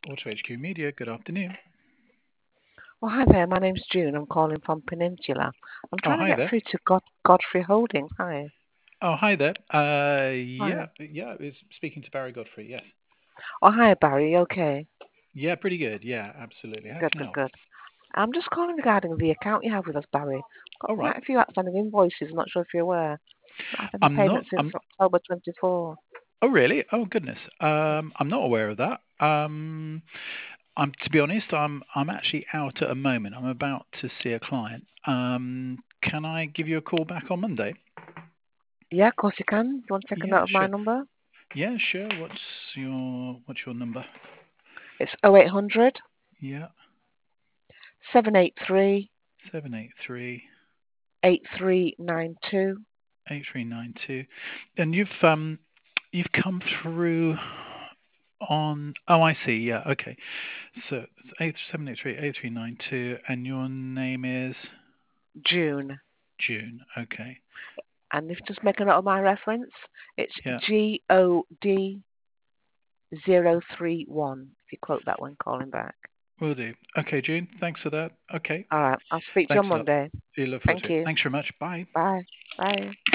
Auto HQ Media, good afternoon. Well, hi there. My name's June. I'm calling from Peninsula. I'm Oh, trying to hi get there. through to Godfrey Holdings. Hi. Oh, hi there. Hi. Yeah, it's speaking to Barry Godfrey, yes. Oh, hi, Barry. Okay. Yeah, pretty good. Yeah, absolutely. How Good, can I good, help? good. I'm just calling regarding the account you have with us, Barry. Got All right. quite a few outstanding invoices. I'm not sure if you're aware. Not had any I'm not, payments since I'm, October 24. oh, really? Oh, goodness. I'm not aware of that. To be honest, I'm actually out at a moment. I'm about to see a client. Can I give you a call back on Monday? Yeah, of course you can. You want to take a Yeah, note of my sure. number? Yeah, sure. What's your number? It's 0800 Yeah, 783 783 8392. 8392. And you've come through on. Oh, I see. Yeah. Okay. So it's 8783 and your name is June. June. Okay. And if you just make a note of my reference, it's Yeah, GOD031. If you quote that when calling back. will do. Okay, June. Thanks for that. Okay. All right. I'll speak to you Thanks on a lot. Monday. You look forward to Thank it. you. Thanks very much. Bye. Bye. Bye.